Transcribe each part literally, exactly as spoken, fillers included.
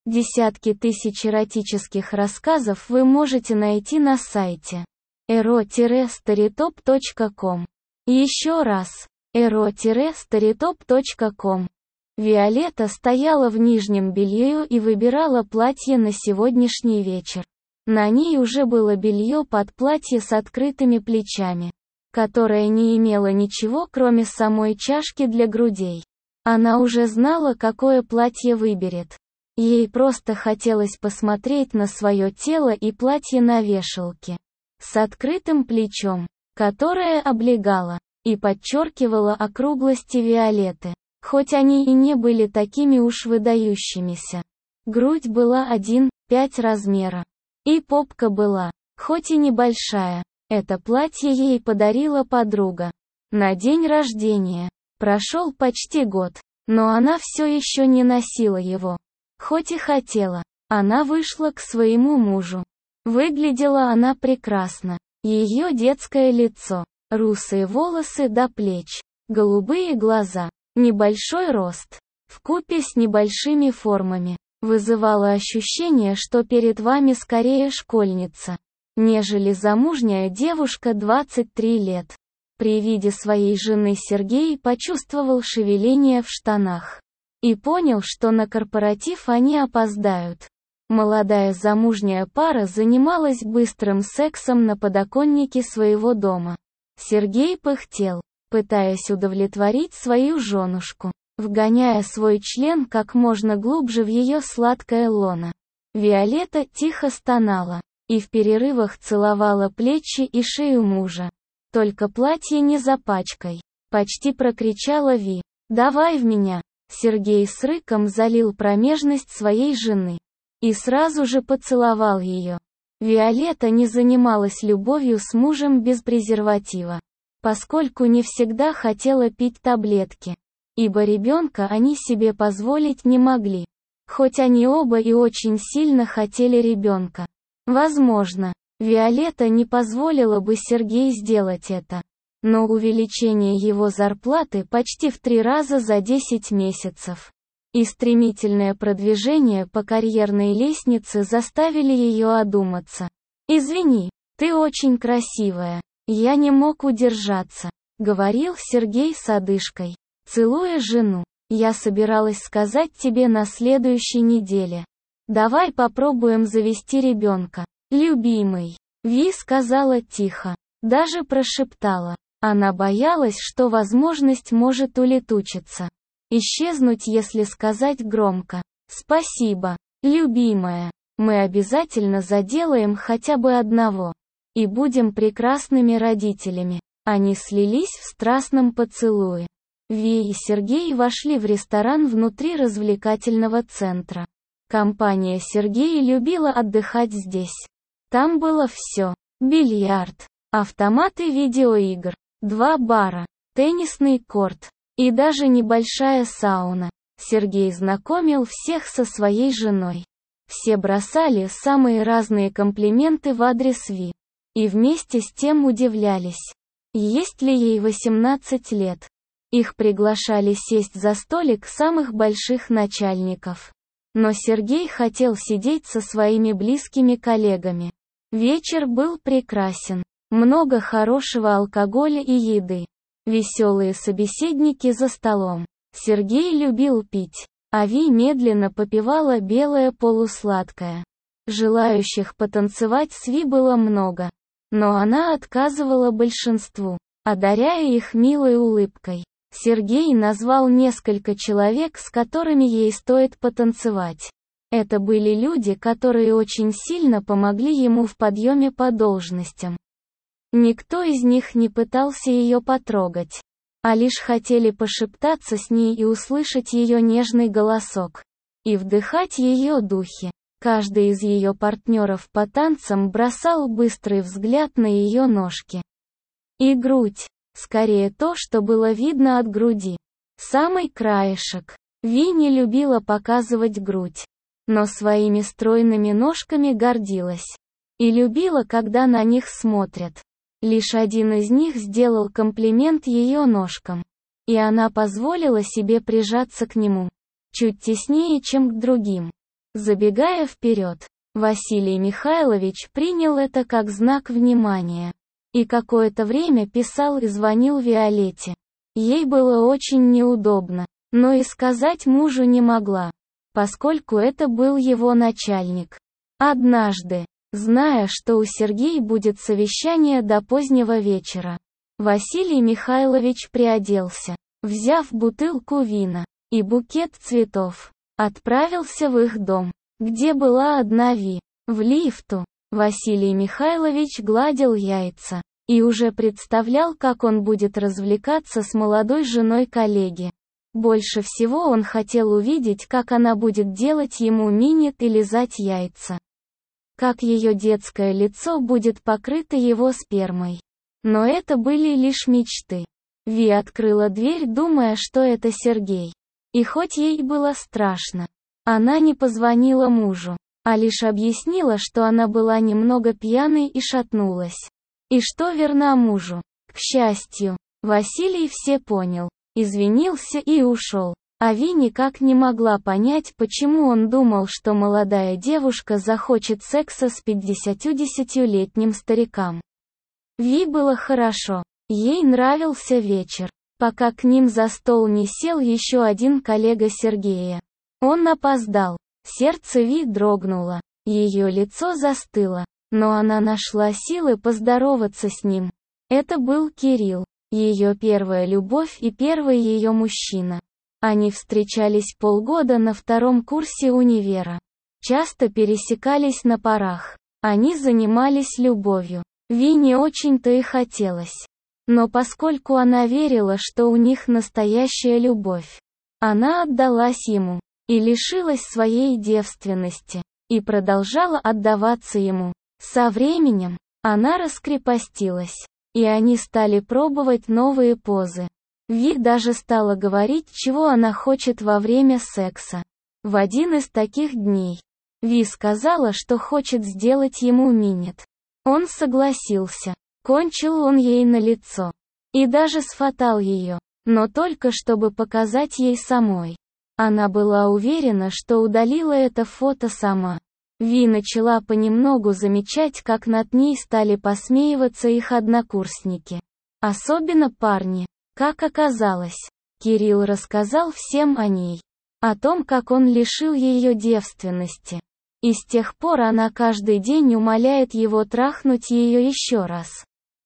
Десятки тысяч эротических рассказов вы можете найти на сайте эро старитоп точка ком. Еще раз, эро старитоп точка ком. Виолетта стояла в нижнем белье и выбирала платье на сегодняшний вечер. На ней уже было белье под платье с открытыми плечами, которое не имело ничего, кроме самой чашки для грудей. Она уже знала, какое платье выберет. Ей просто хотелось посмотреть на свое тело и платье на вешалке, с открытым плечом, которое облегало и подчеркивало округлости Виолетты, хоть они и не были такими уж выдающимися. Грудь была один целых пять размера. И попка была, хоть и небольшая. Это платье ей подарила подруга на день рождения. Прошел почти год, но она все еще не носила его. Хоть и хотела, она вышла к своему мужу. Выглядела она прекрасно. Ее детское лицо, русые волосы до плеч, голубые глаза, небольшой рост, вкупе с небольшими формами, вызывало ощущение, что перед вами скорее школьница, нежели замужняя девушка двадцати трёх лет. При виде своей жены Сергей почувствовал шевеление в штанах и понял, что на корпоратив они опоздают. Молодая замужняя пара занималась быстрым сексом на подоконнике своего дома. Сергей пыхтел, пытаясь удовлетворить свою женушку, вгоняя свой член как можно глубже в ее сладкое лоно. Виолетта тихо стонала и в перерывах целовала плечи и шею мужа. «Только платье не запачкай», — почти прокричала Ви. «Давай в меня». Сергей с рыком залил промежность своей жены и сразу же поцеловал ее. Виолетта не занималась любовью с мужем без презерватива, поскольку не всегда хотела пить таблетки, ибо ребенка они себе позволить не могли, хоть они оба и очень сильно хотели ребенка. Возможно, Виолетта не позволила бы Сергею сделать это. Но увеличение его зарплаты почти в три раза за десять месяцев и стремительное продвижение по карьерной лестнице заставили ее одуматься. «Извини, ты очень красивая, я не мог удержаться», — говорил Сергей с одышкой, целуя жену. «Я собиралась сказать тебе на следующей неделе. Давай попробуем завести ребенка, любимый». Ви сказала тихо, даже прошептала. Она боялась, что возможность может улетучиться, исчезнуть, если сказать громко: «Спасибо, любимая, мы обязательно заделаем хотя бы одного. И будем прекрасными родителями». Они слились в страстном поцелуе. Ви и Сергей вошли в ресторан внутри развлекательного центра. Компания Сергея любила отдыхать здесь. Там было все: бильярд, автоматы видеоигр, два бара, теннисный корт и даже небольшая сауна. Сергей знакомил всех со своей женой. Все бросали самые разные комплименты в адрес Ви. И вместе с тем удивлялись, есть ли ей восемнадцать лет. Их приглашали сесть за столик самых больших начальников. Но Сергей хотел сидеть со своими близкими коллегами. Вечер был прекрасен. Много хорошего алкоголя и еды. Веселые собеседники за столом. Сергей любил пить, а Ви медленно попивала белое полусладкое. Желающих потанцевать с Ви было много, но она отказывала большинству, одаряя их милой улыбкой. Сергей назвал несколько человек, с которыми ей стоит потанцевать. Это были люди, которые очень сильно помогли ему в подъеме по должностям. Никто из них не пытался ее потрогать, а лишь хотели пошептаться с ней и услышать ее нежный голосок, и вдыхать ее духи. Каждый из ее партнеров по танцам бросал быстрый взгляд на ее ножки и грудь, скорее то, что было видно от груди. Самый краешек. Ви не любила показывать грудь, но своими стройными ножками гордилась. И любила, когда на них смотрят. Лишь один из них сделал комплимент ее ножкам. И она позволила себе прижаться к нему чуть теснее, чем к другим. Забегая вперед, Василий Михайлович принял это как знак внимания. И какое-то время писал и звонил Виолетте. Ей было очень неудобно, но и сказать мужу не могла, поскольку это был его начальник. Однажды, зная, что у Сергея будет совещание до позднего вечера, Василий Михайлович приоделся, взяв бутылку вина и букет цветов, отправился в их дом, где была одна Ви. В лифту Василий Михайлович гладил яйца и уже представлял, как он будет развлекаться с молодой женой коллеги. Больше всего он хотел увидеть, как она будет делать ему минет и лизать яйца. Как ее детское лицо будет покрыто его спермой. Но это были лишь мечты. Ви открыла дверь, думая, что это Сергей. И хоть ей было страшно, она не позвонила мужу, а лишь объяснила, что она была немного пьяной и шатнулась. И что верна мужу. К счастью, Василий все понял, извинился и ушел. А Ви никак не могла понять, почему он думал, что молодая девушка захочет секса с пятидесятидесятилетним стариком. Ви было хорошо, ей нравился вечер, пока к ним за стол не сел еще один коллега Сергея. Он опоздал, сердце Ви дрогнуло, ее лицо застыло, но она нашла силы поздороваться с ним. Это был Кирилл, ее первая любовь и первый ее мужчина. Они встречались полгода на втором курсе универа. Часто пересекались на парах. Они занимались любовью. Ви не очень-то и хотелось. Но поскольку она верила, что у них настоящая любовь, она отдалась ему и лишилась своей девственности, и продолжала отдаваться ему. Со временем, она раскрепостилась, и они стали пробовать новые позы. Ви даже стала говорить, чего она хочет во время секса. В один из таких дней, Ви сказала, что хочет сделать ему минет. Он согласился. Кончил он ей на лицо. И даже сфотал ее, но только чтобы показать ей самой. Она была уверена, что удалила это фото сама. Ви начала понемногу замечать, как над ней стали посмеиваться их однокурсники. Особенно парни. Как оказалось, Кирилл рассказал всем о ней. О том, как он лишил ее девственности. И с тех пор она каждый день умоляет его трахнуть ее еще раз.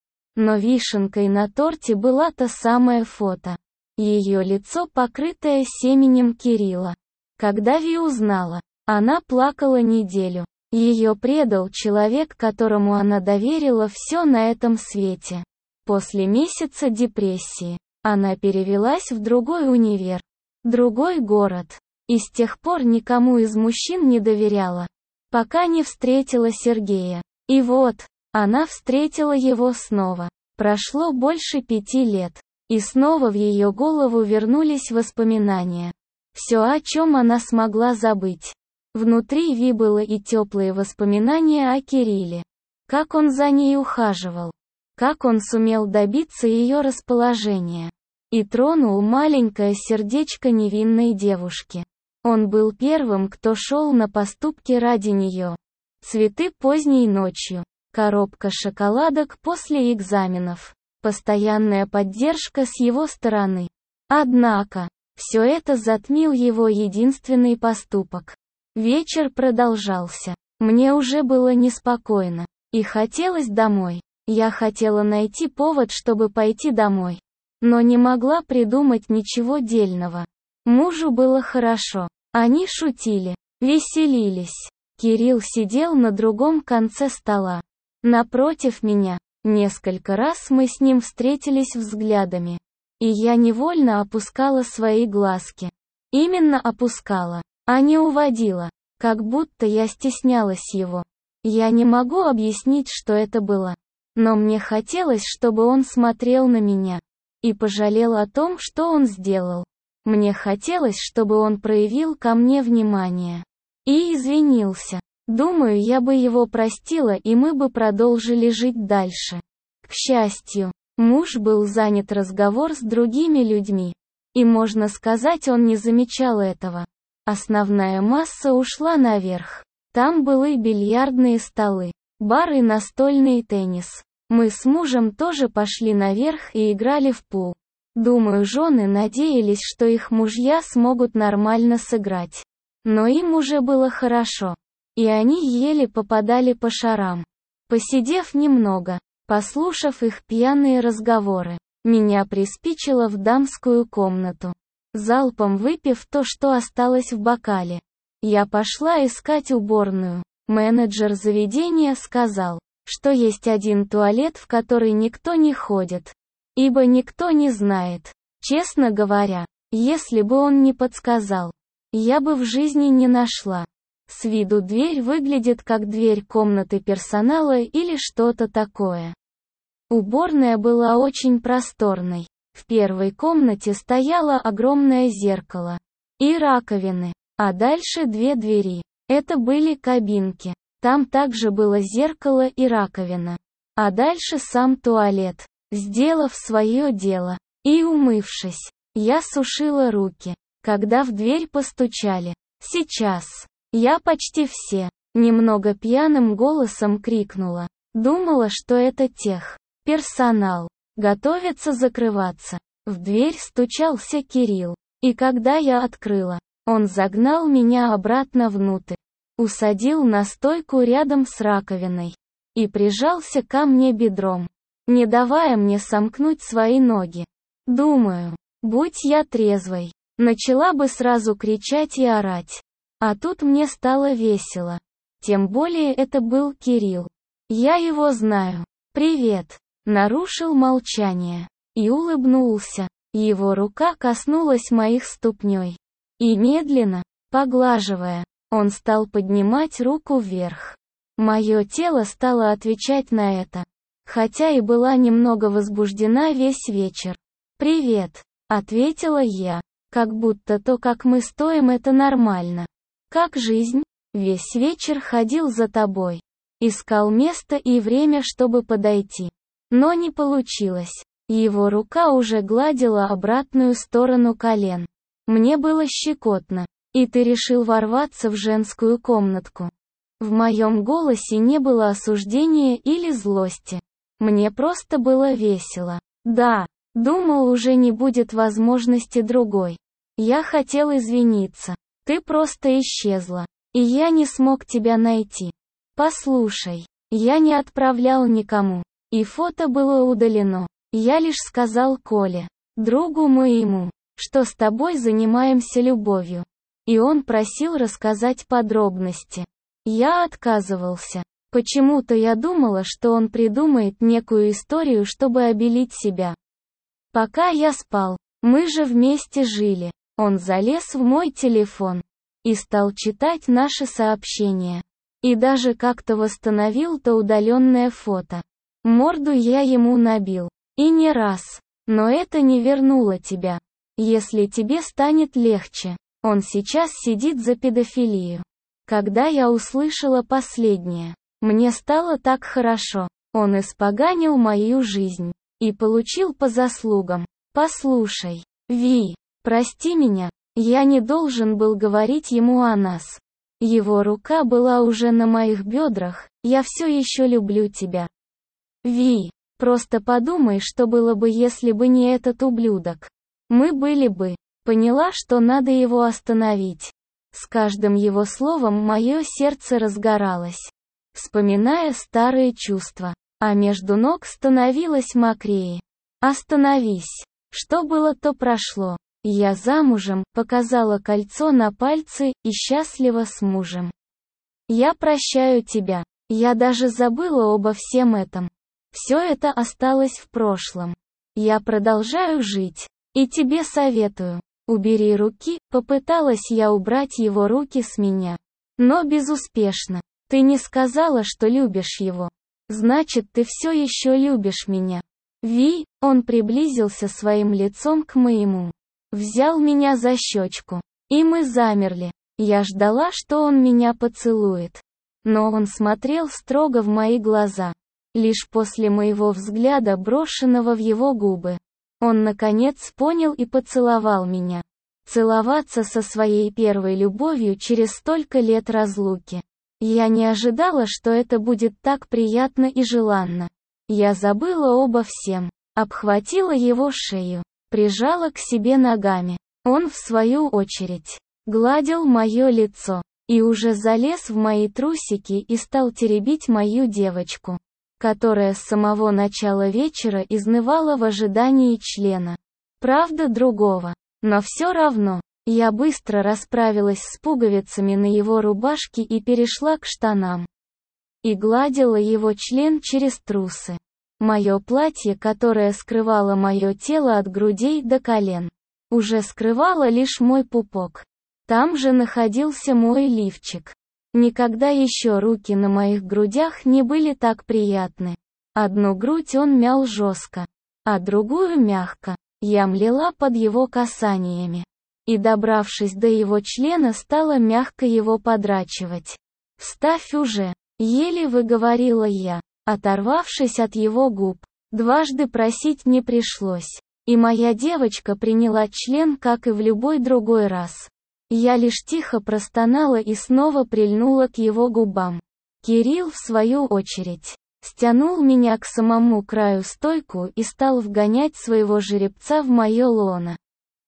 Но вишенкой на торте была то самое фото. Ее лицо, покрытое семенем Кирилла. Когда Ви узнала, она плакала неделю. Ее предал человек, которому она доверила все на этом свете. После месяца депрессии, она перевелась в другой универ, другой город. И с тех пор никому из мужчин не доверяла, пока не встретила Сергея. И вот, она встретила его снова. Прошло больше пяти лет. И снова в ее голову вернулись воспоминания. Все, о чем она смогла забыть. Внутри Ви было и теплые воспоминания о Кирилле. Как он за ней ухаживал. Как он сумел добиться ее расположения. И тронул маленькое сердечко невинной девушки. Он был первым, кто шел на поступки ради нее. Цветы поздней ночью. Коробка шоколадок после экзаменов. Постоянная поддержка с его стороны. Однако, все это затмил его единственный поступок. Вечер продолжался. Мне уже было неспокойно. И хотелось домой. Я хотела найти повод, чтобы пойти домой. Но не могла придумать ничего дельного. Мужу было хорошо. Они шутили, веселились. Кирилл сидел на другом конце стола. Напротив меня. Несколько раз мы с ним встретились взглядами. И я невольно опускала свои глазки. Именно опускала, а не уводила. Как будто я стеснялась его. Я не могу объяснить, что это было. Но мне хотелось, чтобы он смотрел на меня. И пожалел о том, что он сделал. Мне хотелось, чтобы он проявил ко мне внимание. И извинился. Думаю, я бы его простила, и мы бы продолжили жить дальше. К счастью, муж был занят разговор с другими людьми. И можно сказать, он не замечал этого. Основная масса ушла наверх. Там были бильярдные столы, бар и настольный теннис. Мы с мужем тоже пошли наверх и играли в пул. Думаю, жены надеялись, что их мужья смогут нормально сыграть. Но им уже было хорошо. И они еле попадали по шарам. Посидев немного, послушав их пьяные разговоры, меня приспичило в дамскую комнату. Залпом выпив то, что осталось в бокале, я пошла искать уборную. Менеджер заведения сказал, что есть один туалет, в который никто не ходит, ибо никто не знает. Честно говоря, если бы он не подсказал, я бы в жизни не нашла. С виду дверь выглядит как дверь комнаты персонала или что-то такое. Уборная была очень просторной. В первой комнате стояло огромное зеркало и раковины, а дальше две двери. Это были кабинки. Там также было зеркало и раковина. А дальше сам туалет. Сделав свое дело и умывшись, я сушила руки, когда в дверь постучали. «Сейчас. Я почти все», немного пьяным голосом крикнула. Думала, что это тех. Персонал. Готовится закрываться. В дверь стучался Кирилл. И когда я открыла, он загнал меня обратно внутрь. Усадил на стойку рядом с раковиной. И прижался ко мне бедром, не давая мне сомкнуть свои ноги. Думаю, будь я трезвой, начала бы сразу кричать и орать. А тут мне стало весело. Тем более это был Кирилл. Я его знаю. «Привет», нарушил молчание. И улыбнулся. Его рука коснулась моих ступней. И медленно, поглаживая, он стал поднимать руку вверх. Мое тело стало отвечать на это. Хотя и была немного возбуждена весь вечер. «Привет», ответила я. Как будто то, как мы стоим, это нормально. «Как жизнь?» Весь вечер ходил за тобой. Искал место и время, чтобы подойти. Но не получилось. Его рука уже гладила обратную сторону колен. Мне было щекотно. И ты решил ворваться в женскую комнатку. В моем голосе не было осуждения или злости. Мне просто было весело. Да, думал, уже не будет возможности другой. Я хотел извиниться. Ты просто исчезла. И я не смог тебя найти. Послушай, я не отправлял никому. И фото было удалено. Я лишь сказал Коле, другу моему, что с тобой занимаемся любовью. И он просил рассказать подробности. Я отказывался. Почему-то я думала, что он придумает некую историю, чтобы обелить себя. Пока я спал, мы же вместе жили. Он залез в мой телефон и стал читать наши сообщения. И даже как-то восстановил то удаленное фото. Морду я ему набил. И не раз. Но это не вернуло тебя. Если тебе станет легче. Он сейчас сидит за педофилию. Когда я услышала последнее, мне стало так хорошо. Он испоганил мою жизнь. И получил по заслугам. Послушай, Ви, прости меня. Я не должен был говорить ему о нас. Его рука была уже на моих бедрах. Я все еще люблю тебя. Ви, просто подумай, что было бы, если бы не этот ублюдок. Мы были бы. Поняла, что надо его остановить. С каждым его словом мое сердце разгоралось, вспоминая старые чувства, а между ног становилось мокрее. Остановись. Что было, то прошло. Я замужем, показала кольцо на пальце и счастлива с мужем. Я прощаю тебя. Я даже забыла обо всем этом. Все это осталось в прошлом. Я продолжаю жить. И тебе советую. Убери руки, попыталась я убрать его руки с меня. Но безуспешно. Ты не сказала, что любишь его. Значит, ты все еще любишь меня. Ви, он приблизился своим лицом к моему. Взял меня за щечку. И мы замерли. Я ждала, что он меня поцелует. Но он смотрел строго в мои глаза. Лишь после моего взгляда, брошенного в его губы, он наконец понял и поцеловал меня. Целоваться со своей первой любовью через столько лет разлуки. Я не ожидала, что это будет так приятно и желанно. Я забыла обо всем. Обхватила его шею. Прижала к себе ногами. Он, в свою очередь, гладил мое лицо. И уже залез в мои трусики и стал теребить мою девочку, которая с самого начала вечера изнывала в ожидании члена. Правда, другого. Но все равно, я быстро расправилась с пуговицами на его рубашке и перешла к штанам. И гладила его член через трусы. Мое платье, которое скрывало мое тело от грудей до колен, уже скрывало лишь мой пупок. Там же находился мой лифчик. Никогда еще руки на моих грудях не были так приятны. Одну грудь он мял жестко, а другую мягко. Я млела под его касаниями. И, добравшись до его члена, стала мягко его подрачивать. «Вставь уже!» — еле выговорила я, оторвавшись от его губ. Дважды просить не пришлось. И моя девочка приняла член, как и в любой другой раз. Я лишь тихо простонала и снова прильнула к его губам. Кирилл, в свою очередь, стянул меня к самому краю стойку и стал вгонять своего жеребца в мое лоно.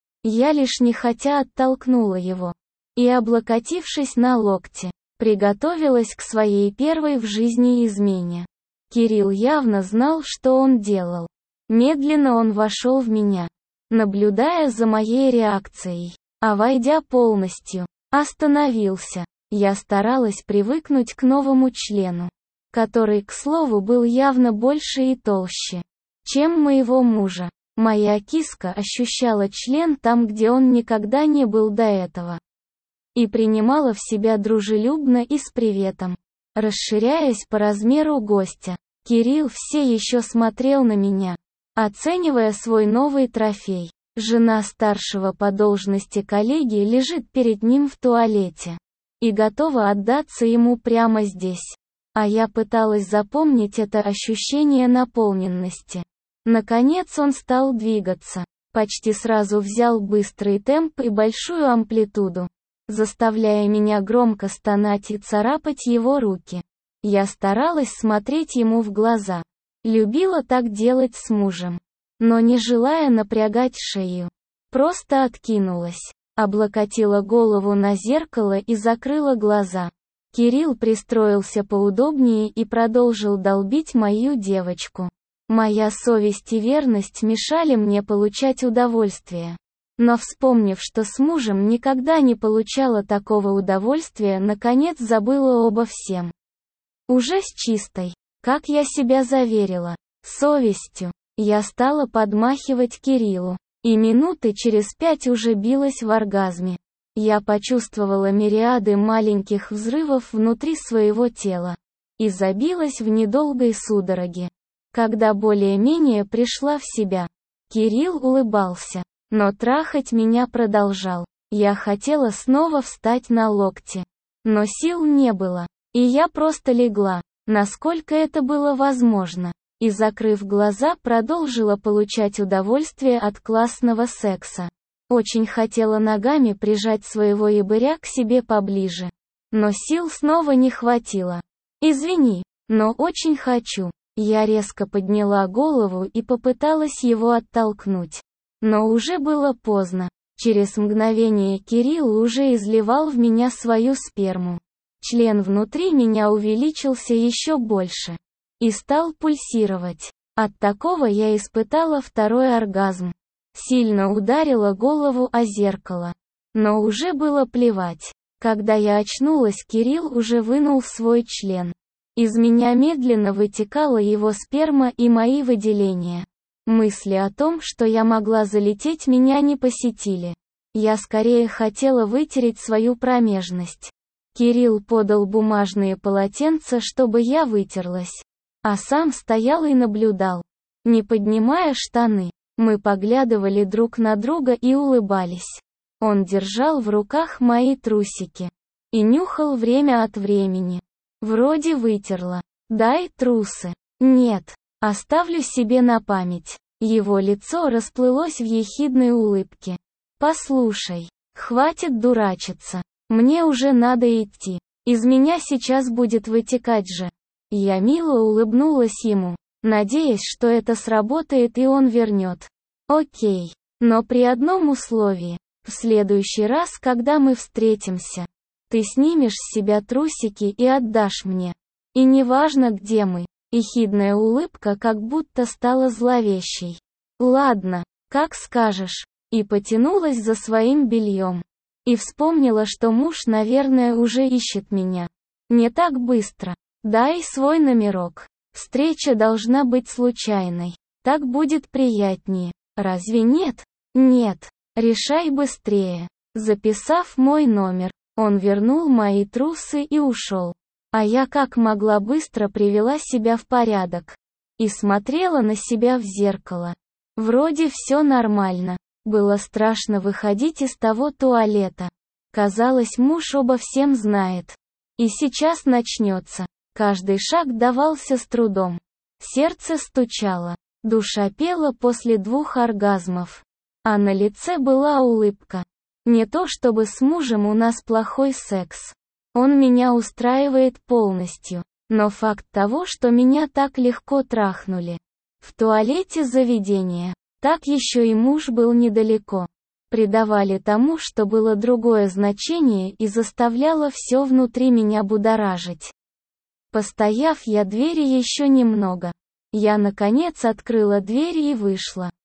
Я лишь нехотя оттолкнула его. И, облокотившись на локте, приготовилась к своей первой в жизни измене. Кирилл явно знал, что он делал. Медленно он вошел в меня, наблюдая за моей реакцией. А войдя полностью, остановился. Я старалась привыкнуть к новому члену, который, к слову, был явно больше и толще, чем моего мужа. Моя киска ощущала член там, где он никогда не был до этого. И принимала в себя дружелюбно и с приветом, расширяясь по размеру гостя. Кирилл все еще смотрел на меня, оценивая свой новый трофей. Жена старшего по должности коллеги лежит перед ним в туалете и готова отдаться ему прямо здесь. А я пыталась запомнить это ощущение наполненности. Наконец он стал двигаться. Почти сразу взял быстрый темп и большую амплитуду, заставляя меня громко стонать и царапать его руки. Я старалась смотреть ему в глаза. Любила так делать с мужем. Но не желая напрягать шею, просто откинулась, облокотила голову на зеркало и закрыла глаза. Кирилл пристроился поудобнее и продолжил долбить мою девочку. Моя совесть и верность мешали мне получать удовольствие. Но вспомнив, что с мужем никогда не получала такого удовольствия, наконец забыла обо всем. Уже с чистой, как я себя заверила, совестью, я стала подмахивать Кириллу, и минуты через пять уже билась в оргазме. Я почувствовала мириады маленьких взрывов внутри своего тела и забилась в недолгой судороге. Когда более-менее пришла в себя, Кирилл улыбался, но трахать меня продолжал. Я хотела снова встать на локти, но сил не было, и я просто легла, насколько это было возможно. И, закрыв глаза, продолжила получать удовольствие от классного секса. Очень хотела ногами прижать своего ебыря к себе поближе. Но сил снова не хватило. «Извини, но очень хочу». Я резко подняла голову и попыталась его оттолкнуть. Но уже было поздно. Через мгновение Кирилл уже изливал в меня свою сперму. Член внутри меня увеличился еще больше и стал пульсировать. От такого я испытала второй оргазм. Сильно ударила голову о зеркало. Но уже было плевать. Когда я очнулась, Кирилл уже вынул свой член. Из меня медленно вытекала его сперма и мои выделения. Мысли о том, что я могла залететь, меня не посетили. Я скорее хотела вытереть свою промежность. Кирилл подал бумажные полотенца, чтобы я вытерлась. А сам стоял и наблюдал, не поднимая штаны. Мы поглядывали друг на друга и улыбались. Он держал в руках мои трусики и нюхал время от времени. Вроде вытерла. Дай трусы. Нет, оставлю себе на память. Его лицо расплылось в ехидной улыбке. Послушай, хватит дурачиться. Мне уже надо идти. Из меня сейчас будет вытекать же. Я мило улыбнулась ему, надеясь, что это сработает и он вернет. Окей. Но при одном условии. В следующий раз, когда мы встретимся, ты снимешь с себя трусики и отдашь мне. И неважно, где мы. Ехидная улыбка как будто стала зловещей. Ладно, как скажешь. И потянулась за своим бельем. И вспомнила, что муж, наверное, уже ищет меня. Не так быстро. Дай свой номерок. Встреча должна быть случайной. Так будет приятнее. Разве нет? Нет. Решай быстрее. Записав мой номер, он вернул мои трусы и ушел. А я как могла быстро привела себя в порядок. И смотрела на себя в зеркало. Вроде все нормально. Было страшно выходить из того туалета. Казалось, муж обо всем знает. И сейчас начнется. Каждый шаг давался с трудом. Сердце стучало. Душа пела после двух оргазмов. А на лице была улыбка. Не то чтобы с мужем у нас плохой секс. Он меня устраивает полностью. Но факт того, что меня так легко трахнули. В туалете заведения. Так еще и муж был недалеко. Придавали тому, что было другое значение и заставляло все внутри меня будоражить. Постояв я двери еще немного. Я наконец открыла дверь и вышла.